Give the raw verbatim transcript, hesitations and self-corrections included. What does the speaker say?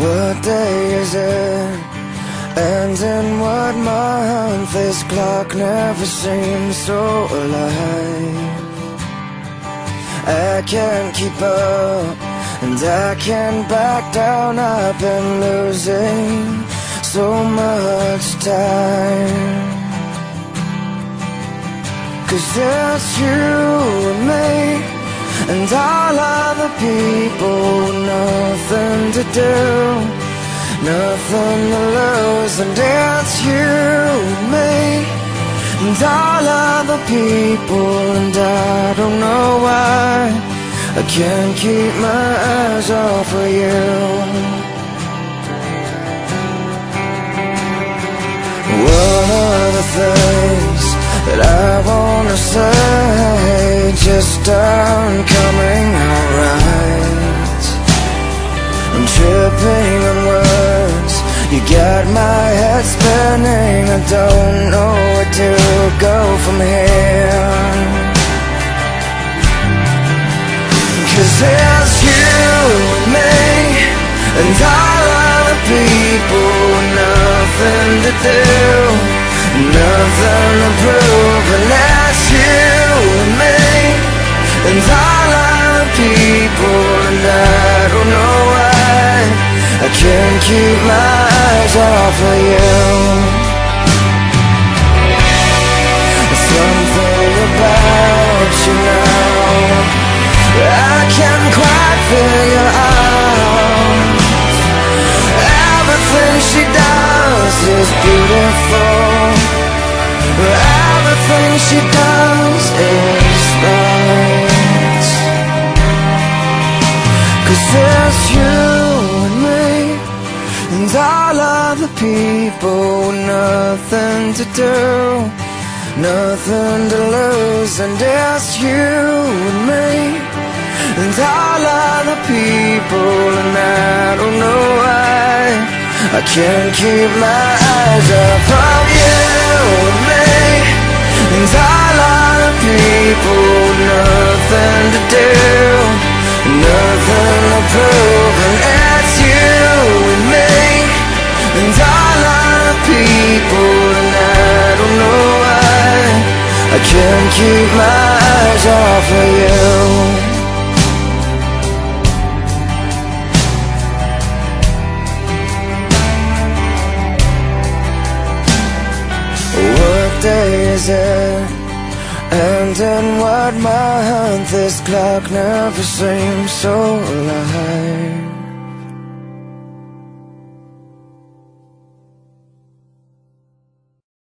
What day is it? And in what month? This clock never seems so alive. I can't keep up, and I can't back down. I've been losing so much time. 'Cause it's you and me, and all other people, nothing to do, nothing to lose. And it's you and me, and all other people, and I don't know why I can't keep my eyes off of you. One of the things that I wanna say just aren't coming out right. I'm tripping on words, you got my head spinning. I don't know where to go from here. 'Cause it's you and me, and all other people, nothing to do, nothing to prove. And that's you and me, and all other people, and I don't know why I can't keep my eyes off of you. Something about you now I can't quite figure out. Everything she does is beautiful, everything she does is right. 'Cause it's you and me, and all other people, nothing to do, nothing to lose. And it's you and me, and all other people, and I don't know why I can't keep my eyes off of you and me, and all other people, nothing to do, nothing to prove. And it's you and me, and all other people, and I don't know why I can't keep my eyes off of you. What day is it? And in what month? This clock never seems so alive.